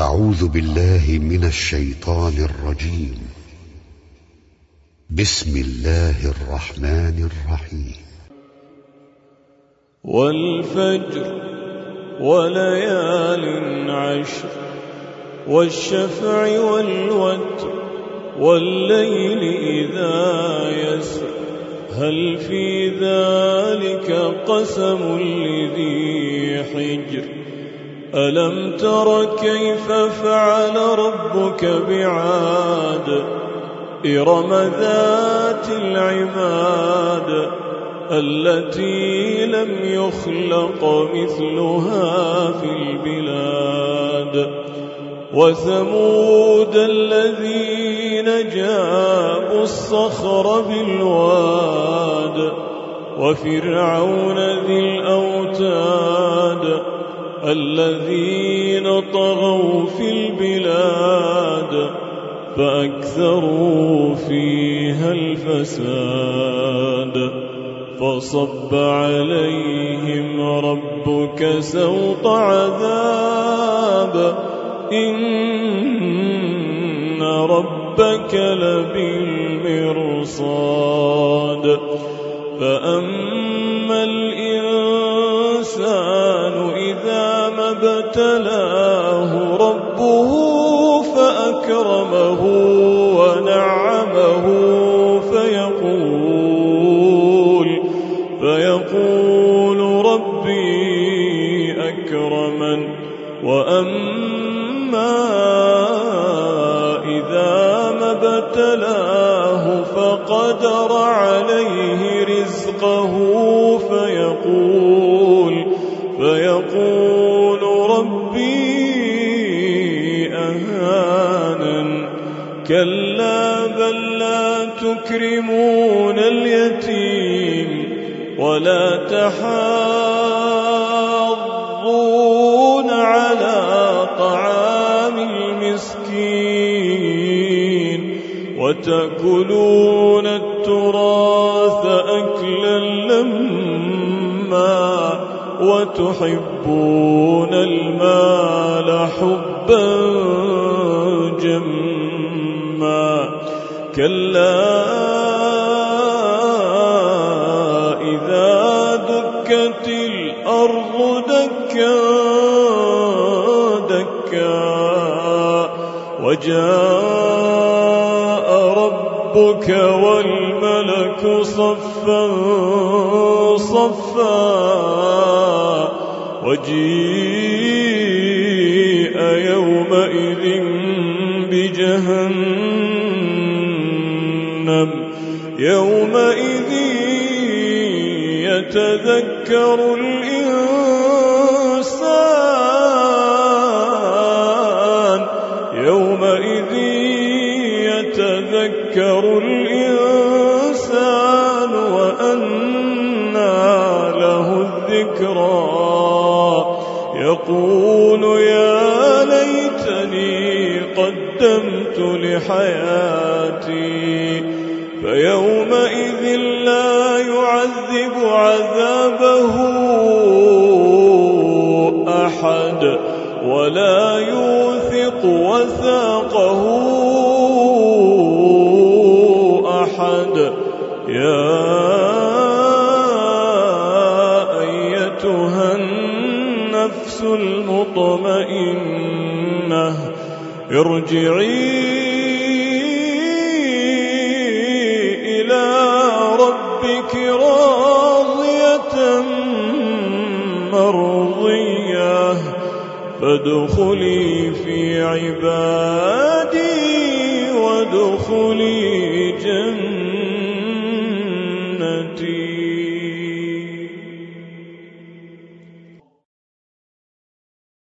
أعوذ بالله من الشيطان الرجيم. بسم الله الرحمن الرحيم. والفجر وليال عشر والشفع والوتر والليل إذا يسر هل في ذلك قسم لذي حجر ألم تر كيف فعل ربك بعاد إرم ذات العماد التي لم يخلق مثلها في البلاد وثمود الذين جابوا الصخر بالواد وفرعون ذي الأوتاد الذين طغوا في البلاد فأكثروا فيها الفساد فصب عليهم ربك سوط عذاب إن ربك لبالمرصاد فأما الإنسان إذا ما ابتلاه ربه فأكرمه ونعمه فيقول ربي أكرمن وأما إذا ما ابتلاه فقدر عليه رزقه فيقول ربي أهانن كلا بل لا تكرمون اليتيم ولا تحاضون على طعام المسكين وتأكلون التراث أكلا لما وتحبون المال حبا جما كلا إذا دكت الأرض دكا دكا وجاء ربك والملك صفا صفا وجيء يومئذ بجهنم يومئذ يتذكر الإنسان يومئذ يتذكر الإنسان وأنى له الذكرى يقول يا ليتني قدمت لحياتي فيومئذ لا يعذب عذابه أحد ولا يوثق وثاقه أحد يا أيتها النفس المطمئنة ارجعي إلى ربك راضية مرضية فادخلي في عبادي وادخلي جنتي.